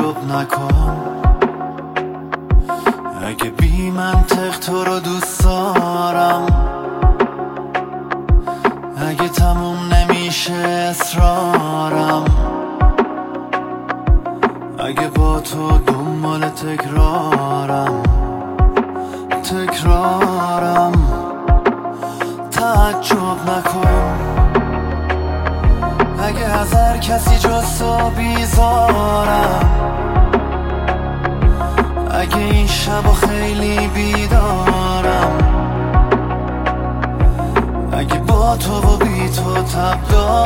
تعجب نکن اگه بی منطق تو رو دوست دارم، اگه تموم نمیشه اصرارم، اگه با تو دنبال تکرارم تعجب نکن اگه از هر کسی جز تو بیزارم، اگه این شبا خیلی بیدارم، اگه با تو و بی تو تب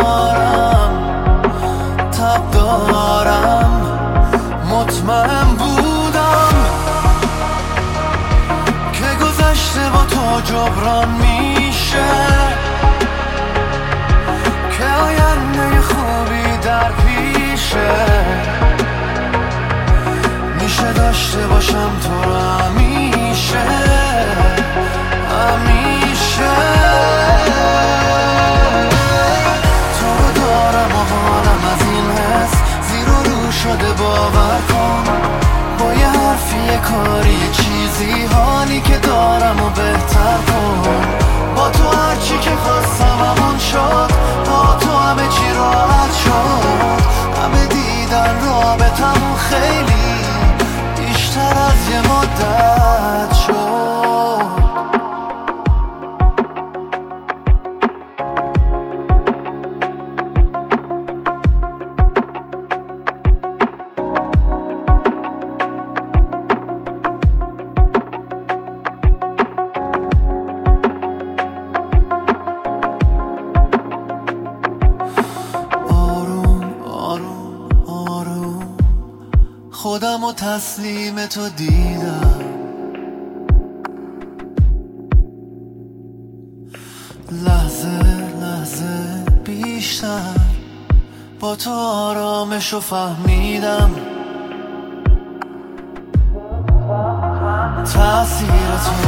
دارم مطمئن بودم که گذشته با تو جبران میشه، که آینده خوبی در پیشه، میشه داشته باشم تو رو همیشه. تو رو دارم و حالم از این حس زیر و رو شده، باور کن با یه حرفی یه کاری یه چیزی حالی که دارم و بهتر کن. با تو هرچی که خواستم همون شد، با تو همه چی راحت شد، همه دیدن رابطمون خیلی بیشتر از یه مدت شد. خودم و تسلیم تو دیدم، لحظه بیشتر با تو آرامشو فهمیدم، تأثیر تو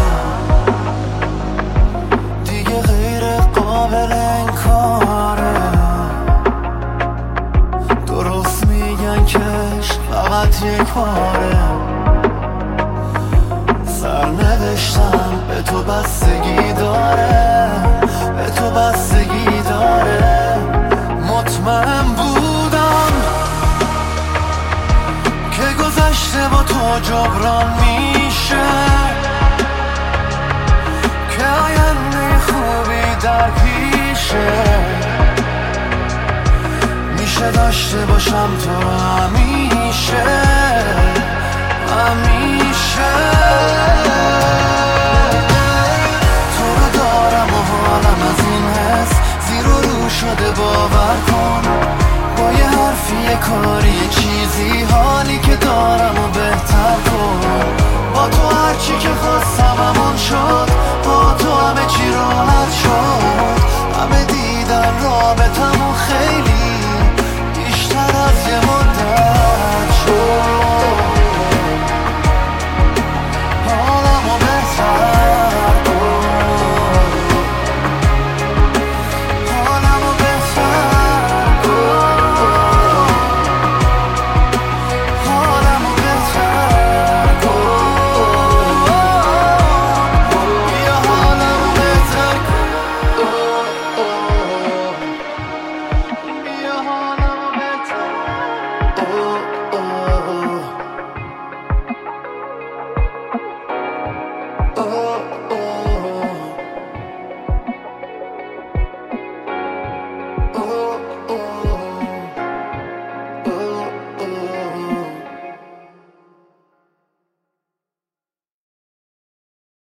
دیگه غیر قابل انکاره. درست میگن که فقط یک باره، سرنوشتم به تو بستگی داره، به تو بستگی داره. مطمئن بودم که گذشته با تو جبران میشه، که آینده خوبی در پیشه، میشه داشته باشم تو همیشه. تو رو دارم و حالم از این حس زیر و رو شده، باور کن با یه حرفی یه کاری یه چیزی حالی که دارم و بهتر کن. با تو هرچی که خواستم همون شد، با تو همه چی